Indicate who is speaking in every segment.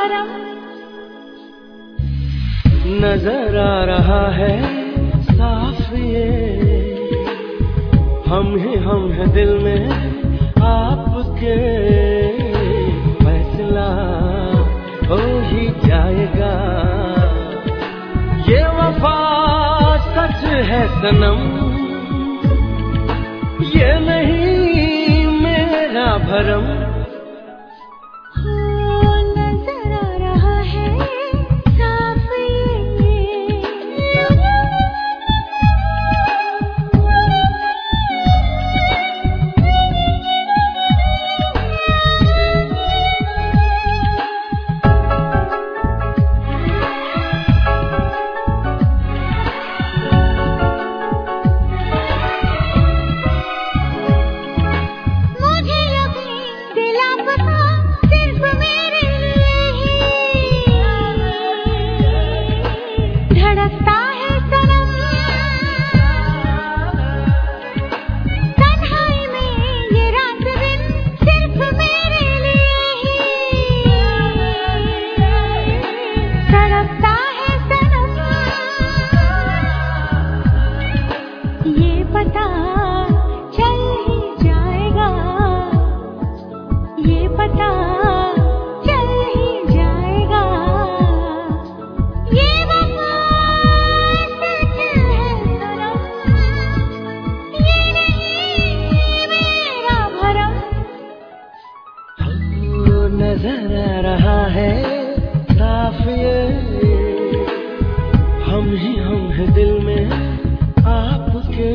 Speaker 1: भरम।
Speaker 2: नजर आ रहा है साफ ये, हम हैं दिल में आपके, फैसला हो ही जाएगा। ये वफा सच है सनम, ये नहीं मेरा भरम।
Speaker 1: नजर आ रहा है साफ
Speaker 2: नजर आ रहा है साफ ये, हम हैं दिल में आपके।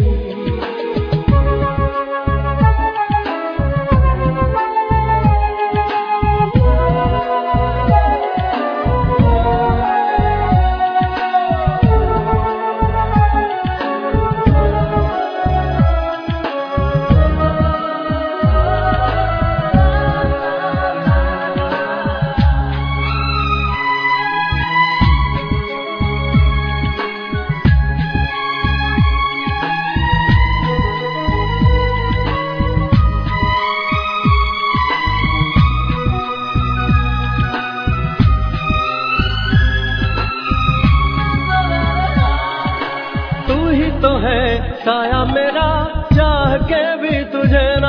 Speaker 2: तो है साया मेरा, चाह के भी तुझे ना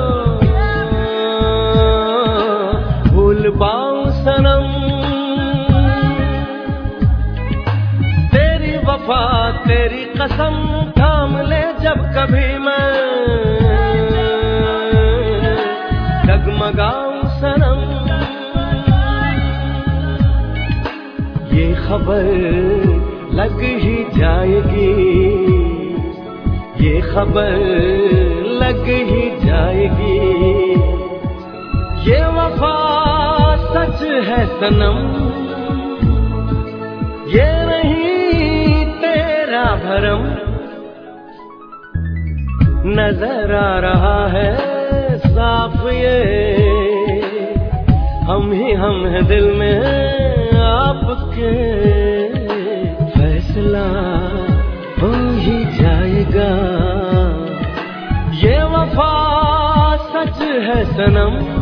Speaker 2: भूल पाऊं सनम। तेरी वफा तेरी कसम थाम ले जब कभी मैं डगमगाऊं सनम। ये खबर लग ही जाएगी, ये खबर लग ही जाएगी। ये वफा सच है सनम, ये नहीं तेरा भरम। नजर आ रहा है साफ ये, हम हैं दिल में आपके, फैसला हो ही जाएगा। ये वफा सच है सनम।